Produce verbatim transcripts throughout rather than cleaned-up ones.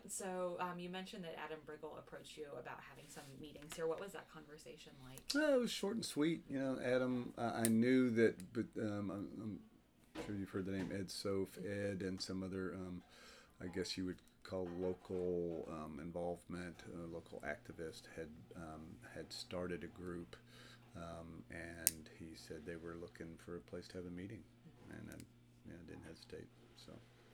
So um, you mentioned that Adam Briggle approached you about having some meetings here. What was that conversation like? Uh, it was short and sweet. You know, Adam, I, I knew that, but um, I'm, I'm sure you've heard the name Ed Soph, Ed, and some other, um, I guess you would call local um, involvement, uh, local activist had um, had started a group, um, and he said they were looking for a place to have a meeting, and I, you know, didn't hesitate. So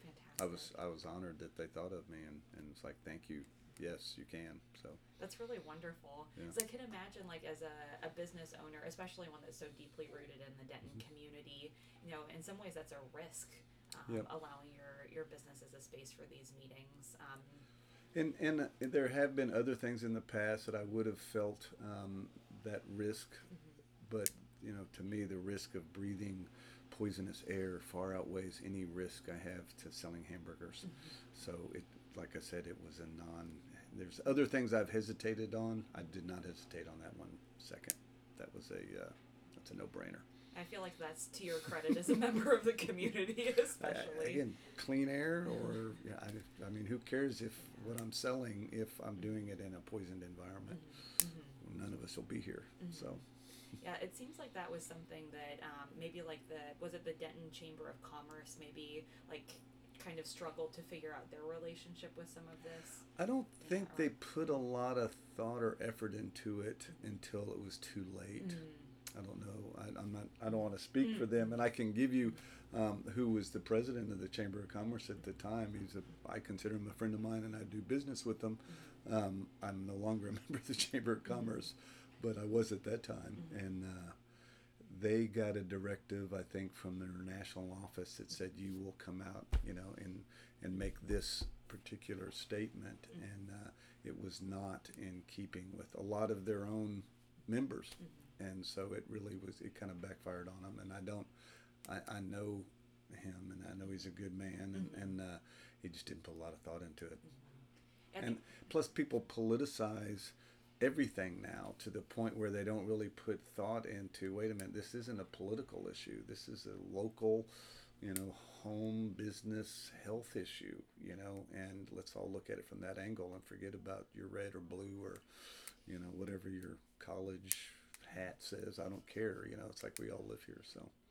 I was Fantastic. I was honored that they thought of me, and, and it's like, thank you. Yes, you can. So That's really wonderful. yeah. Because I can imagine, like, as a, a business owner, especially one that's so deeply rooted in the Denton Mm-hmm. community, you know, in some ways that's a risk, um, Yep. allowing your, your business as a space for these meetings. Um, And and there have been other things in the past that I would have felt um, that risk, mhm, but you know, to me, the risk of breathing poisonous air far outweighs any risk I have to selling hamburgers. mhm. So it, like I said, it was a non. There's other things I've hesitated on. I did not hesitate on that one second. That was a uh, that's a no brainer. I feel like that's to your credit as a member of the community, I, especially. again, clean air, or yeah, I, I mean, who cares if what I'm selling if I'm doing it in a poisoned environment? Mhm, mhm, None of us will be here. mhm. So Yeah, it seems like that was something that um, maybe like the was it the Denton Chamber of Commerce maybe like kind of struggled to figure out their relationship with some of this. I don't Is that think they right? put a lot of thought or effort into it until it was too late. Mm. I don't know. I, I'm not. I don't want to speak Mm. for them, and I can give you um, who was the president of the Chamber of Commerce at the time. He's a. I consider him a friend of mine, and I do business with him. Um, I'm no longer a member of the Chamber of Mm. Commerce, but I was at that time, Mm. and uh, they got a directive, I think, from their national office that said you will come out, you know, and and make this particular statement, Mm. and uh, it was not in keeping with a lot of their own members, Mm. and so it really was. It kind of backfired on them, and I don't. I, I know him, and I know he's a good man, and Mm. and uh, he just didn't put a lot of thought into it. Mm. I And think. plus, people politicize everything now to the point where they don't really put thought into, wait a minute, this isn't a political issue, this is a local, you know, home business health issue, you know, and let's all look at it from that angle and forget about your red or blue or, you know, whatever your college hat says. I don't care, you know, it's like we all live here. So